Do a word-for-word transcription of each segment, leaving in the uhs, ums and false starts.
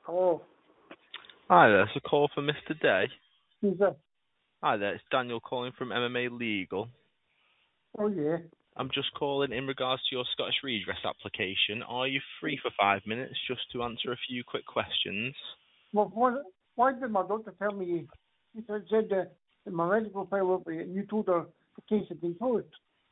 Oh, Hi there, it's a call for Mister Day. who's that? Hi there, it's Daniel calling from M M A Legal. Oh, yeah. I'm just calling in regards to your Scottish redress application. Are you free for five minutes just to answer a few quick questions? Well, why, why did my doctor tell me, he said, said that in my medical file over here, and you told her the case had been closed?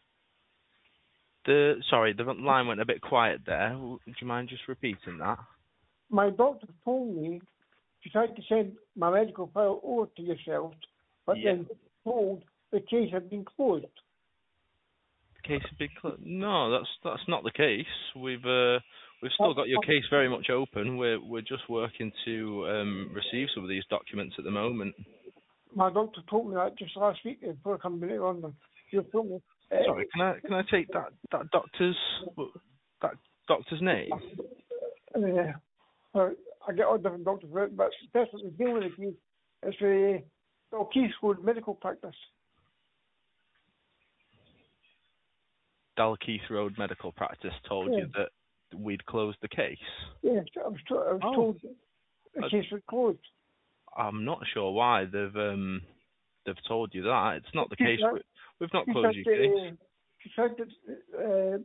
The sorry, the line went a bit quiet there. Would you mind just repeating that? My doctor told me she tried to send my medical file over to yourself, but Yeah. then told the case had been closed. The case has been closed. No, that's that's not the case. We've uh, we've still got your case very much open. We're we're just working to um, receive some of these documents at the moment. My doctor told me that just last week before coming to London. She told me. Uh, Sorry, can I can I take that that doctor's that doctor's name? uh, uh, I get all different doctors for it, but that's what we deal with the case. It's a uh, case called medical practice. Dalkeith Road Medical Practice told Yeah. you that we'd closed the case. Yeah, I was, to- I was Oh, told the uh, case was closed. I'm not sure why they've um they've told you that. It's not the She case. tried, We, we've not she closed tried your case. to, she tried to, uh,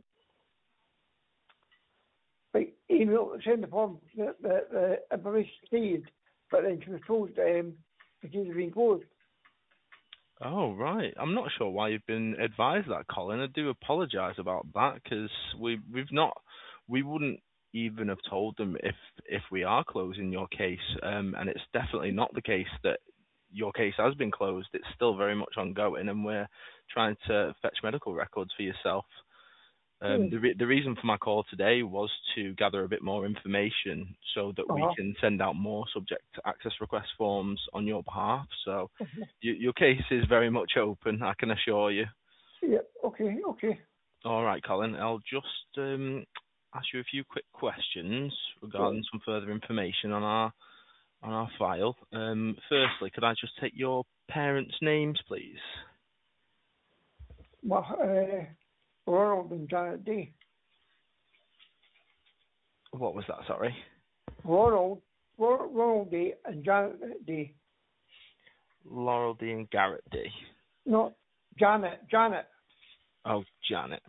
like, email, send the form, the, the, the information stayed, but then she was told um, the case had been closed. Oh right, I'm not sure why you've been advised that, Colin. I do apologise about that because we we've not we wouldn't even have told them if if we are closing your case, um, and it's definitely not the case that your case has been closed. It's still very much ongoing, and we're trying to fetch medical records for yourself. Yeah. Um, the re- the reason for my call today was to gather a bit more information so that we Uh-huh. can send out more subject access request forms on your behalf. So y- your case is very much open, I can assure you. Yeah, okay, okay. All right, Colin, I'll just um, ask you a few quick questions Yeah. regarding some further information on our on our file. Um, firstly, could I just take your parents' names, please? Well, uh, Ronald and Janet Day. What was that? Sorry. Ronald, Ronald Ronald Day and Janet Day. Laurel D and Garrett D. No, Janet, Janet. Oh, Janet.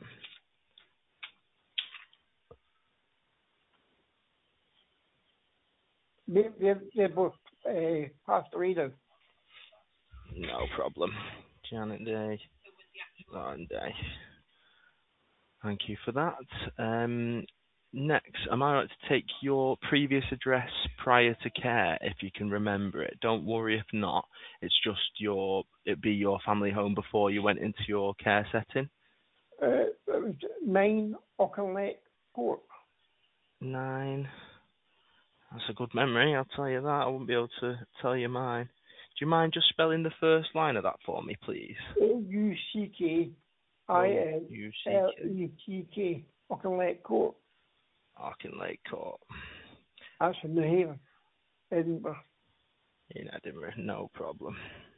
They, they, they're both uh, passed away now. No problem. Janet Day, Lauren Day. Thank you for that. Um, next, am I right to take your previous address prior to care, if you can remember it? Don't worry if not. It's just your, it'd be your family home before you went into your care setting. Uh, it was nine Auchinleck Court. Nine. That's a good memory, I'll tell you that. I wouldn't be able to tell you mine. Do you mind just spelling the first line of that for me, please? A U C K I N L E T K Auchinleck Court. Auchinleck Court. That's in New Haven, Edinburgh. In Edinburgh, no problem.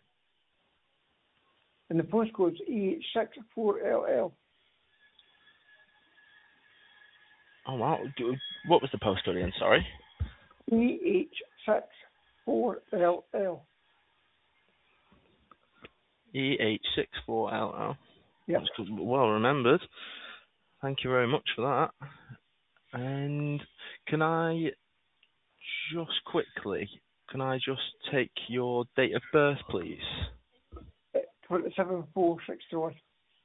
And the postcode's E H six four L L. Oh wow, Do- what was the postcode again, sorry? E H six four L L. E H six four L L. Yep. That's good, well remembered. Thank you very much for that. And can I just quickly, can I just take your date of birth, please? twenty-seven four sixty-one.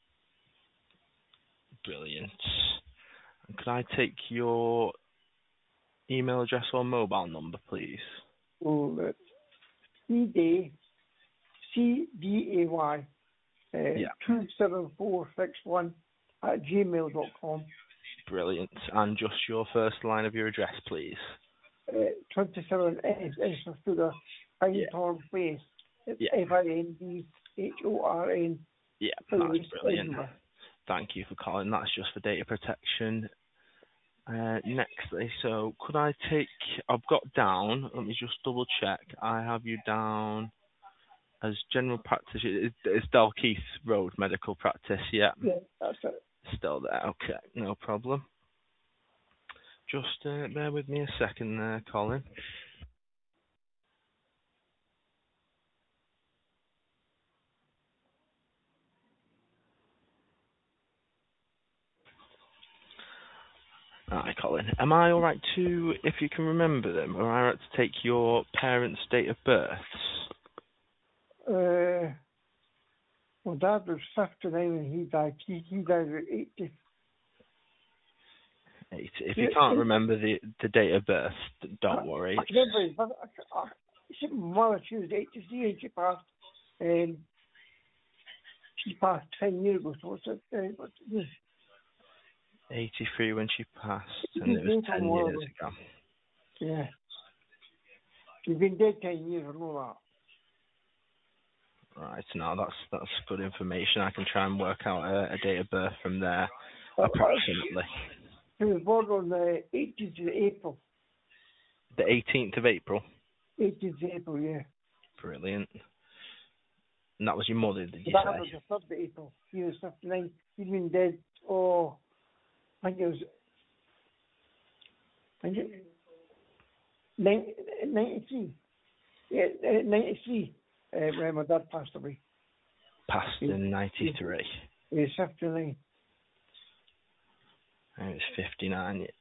Brilliant. And can I take your email address or mobile number, please? So that's C D C D A Y uh, Yeah. two seven four six one at gmail dot com. Brilliant. And just your first line of your address, please. Uh, twenty-seven S S Studer, Pinethorn Place. It's Yeah. F I N D H O R N. Yeah, that's brilliant. Thank you for calling. That's just for data protection. Uh, nextly, so could I take, I've got down, let me just double check, I have you down as general practice, it's, it's Dalkeith Road Medical Practice, yeah? Yeah, that's it. Still there, okay, no problem. Just uh, bear with me a second there, Colin. Hi, Colin. Am I all right to, if you can remember them, am I all right to take your parents' date of births? Uh, my dad was fifty-nine when he died. He, he died at eighty. Eight. If Yeah, you can't eight, remember the, the date of birth, I, don't worry. I can remember his mother. I, I, I, my mother, she was eighty-three and she passed. And she passed ten years ago. So what's it? Uh, what's it? eighty-three when she passed, She's and it was been from ten years Waterloo. ago. Yeah. She's been dead ten years, I know Right, now that's that's good information. I can try and work out a, a date of birth from there, that. Uh, approximately. She was born on the eighteenth of April. The eighteenth of April. eighteenth of April, yeah. Brilliant. And that was your mother, did you That say? was the third of April. He was fifty-nine. He's been dead, oh, I think it was, I think it, ninety-three. Yeah, uh, ninety-three, uh, when my dad passed away. Passed He, in ninety-three. he was fifty-nine. And it's fifty-nine years.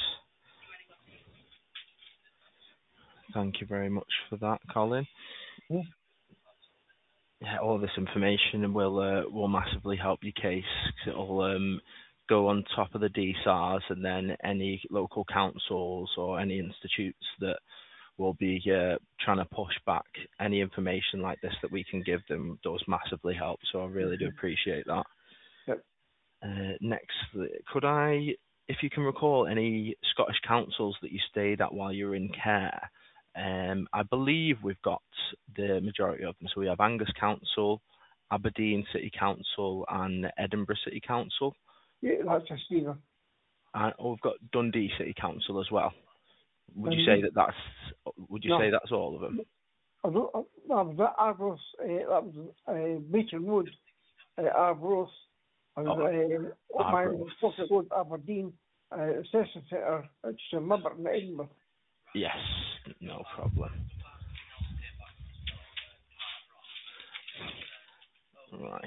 Thank you very much for that, Colin. Yeah. Yeah, all this information will uh, will massively help your case. 'Cause it'll um, go on top of the D S A Rs, and then any local councils or any institutes that will be uh, trying to push back any information like this that we can give them does massively help. So I really do appreciate that. Yep. Uh, next, could I, if you can recall, any Scottish councils that you stayed at while you were in care? Um, I believe we've got the majority of them. So we have Angus Council, Aberdeen City Council, and Edinburgh City Council. Yeah, that's a Stephen. And oh, we've got Dundee City Council as well. Would you Dundee? say that that's? Would you No. say that's all of them? I don't, I, that was at Arbroath, uh, that was uh, Beacon Road, uh, Arbroath. I was Oh, uh, up my Arbroath. Pocket Road, Aberdeen, uh, Session Centre, it's in Liberton, Edinburgh. Yes, no problem. Right.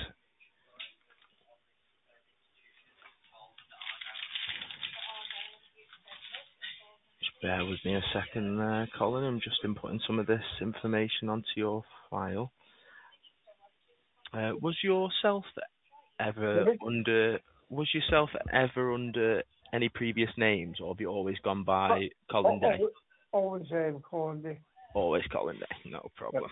Just bear with me a second there, Colin. I'm just inputting some of this information onto your file. Uh, was yourself ever Maybe? under? Was yourself ever under any previous names, or have you always gone But, by Colin Day? always, always um, calling me. Always Colin Day, no problem.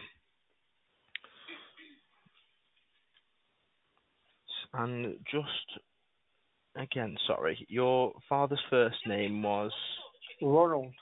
And just again, sorry, your father's first name was Ronald.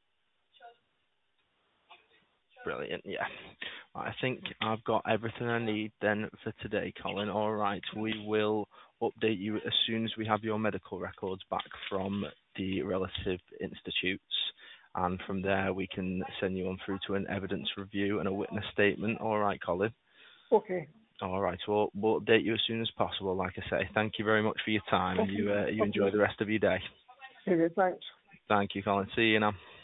brilliant. Yeah, I think I've got everything I need then for today, Colin. All right, we will update you as soon as we have your medical records back from the relative institutes, and from there we can send you on through to an evidence review and a witness statement. All right, Colin. Okay. All right, well, we'll update you as soon as possible. Like I say, thank you very much for your time, and you uh, you enjoy the rest of your day. Okay, thanks. Thank you, Colin. See you now.